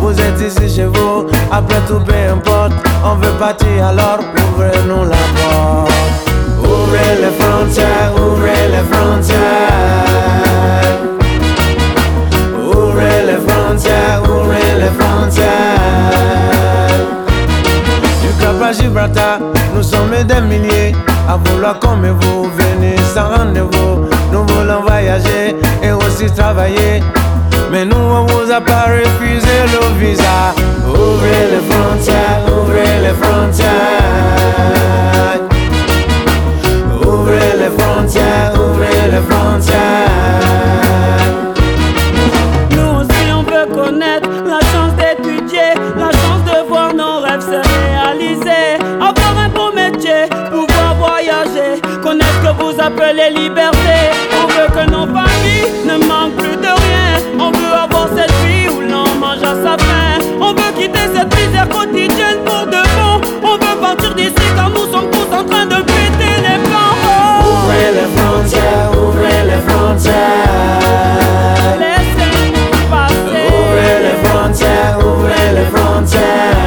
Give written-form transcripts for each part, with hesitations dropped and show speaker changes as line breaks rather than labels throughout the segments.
Vous êtes ici chez vous, après tout peu importe. On veut partir alors, ouvrez-nous la porte. Ouvrez les frontières, ouvrez les frontières. Ouvrez les frontières, ouvrez les frontières. Du Cap à Gibraltar, nous sommes des milliers à vouloir comme vous, venir sans rendez-vous. Nous voulons voyager et aussi travailler, mais nous on vous a pas refusé le visa. Ouvrez les frontières, ouvrez les frontières. Ouvrez les frontières, ouvrez les frontières.
Nous aussi on veut connaître la chance d'étudier, la chance de voir nos rêves se réaliser, avoir un beau métier, pouvoir voyager, connaître ce que vous appelez liberté. On veut que nos familles ne manquent plus de rien. On veut avoir cette vie où l'on mange à sa faim. On veut quitter cette misère quotidienne pour de bon. On veut partir d'ici car nous sommes tous en train de péter les plans. Oh.
Ouvrez les frontières, ouvrez les frontières.
Laissez-nous passer.
Ouvrez les frontières, ouvrez les frontières.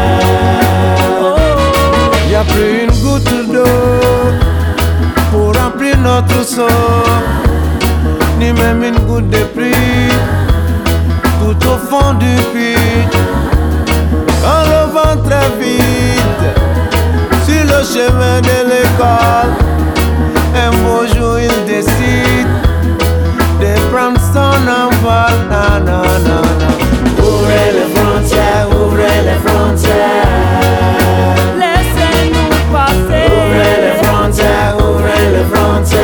Oh.
Y'a plus une goutte d'eau pour remplir notre seau, ni même une goutte de pluie tout au fond du puits. Quand le vent très vite sur le chemin de l'école, un beau jour il décide de prendre son envol. Na, na, na, na. Ouvrez les frontières, ouvrez les frontières.
Laissez-nous passer.
Ouvrez les frontières, ouvrez les frontières.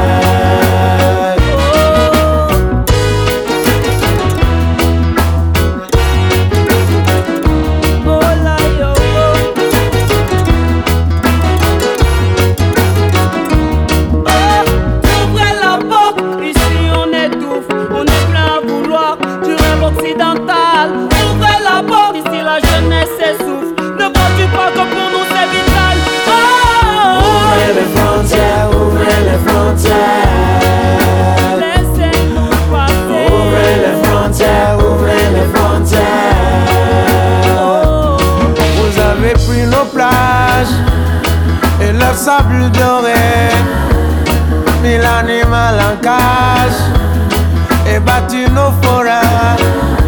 Ouvrez la porte, ici la jeunesse s'essouffle. Ne vois-tu pas que pour nous c'est vital? Oh.
Ouvrez les frontières, ouvrez les frontières.
Laissez-nous passer.
Ouvrez les frontières, ouvrez les frontières.
Oh.
Vous avez pris nos plages et leur sable doré, mis l'animal en cage et battu nos forêts.